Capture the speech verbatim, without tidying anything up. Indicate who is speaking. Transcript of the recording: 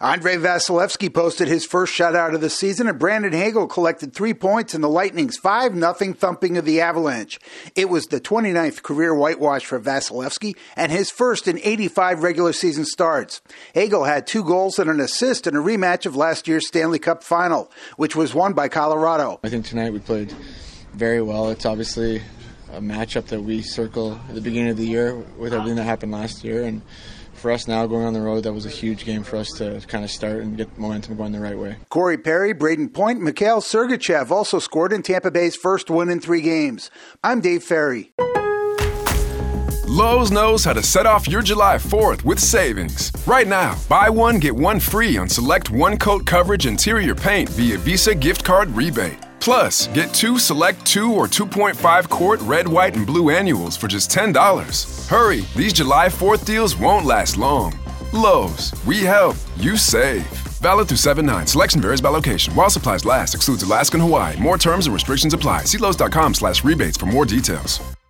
Speaker 1: Andrei Vasilevsky posted his first shutout of the season, and Brandon Hagel collected three points in the Lightning's five nothing thumping of the Avalanche. It was the twenty-ninth career whitewash for Vasilevsky and his first in eighty-five regular season starts. Hagel had two goals and an assist in a rematch of last year's Stanley Cup final, which was won by Colorado.
Speaker 2: I think tonight we played very well. It's obviously a matchup that we circle at the beginning of the year with everything that happened last year, and for us now going on the road, that was a huge game for us to kind of start and get momentum going the right way.
Speaker 1: Corey Perry, Braden Point, Mikhail Sergachev also scored in Tampa Bay's first win in three games. I'm Dave Ferry.
Speaker 3: Lowe's knows how to set off your July fourth with savings. Right now, buy one, get one free on select one-coat coverage interior paint via Visa gift card rebate. Plus, get two select two or two point five quart red, white, and blue annuals for just ten dollars. Hurry, these July fourth deals won't last long. Lowe's, we help, you save. Valid through seven nine. Selection varies by location. While supplies last, excludes Alaska and Hawaii. More terms and restrictions apply. See Lowe's dot com slash rebates for more details.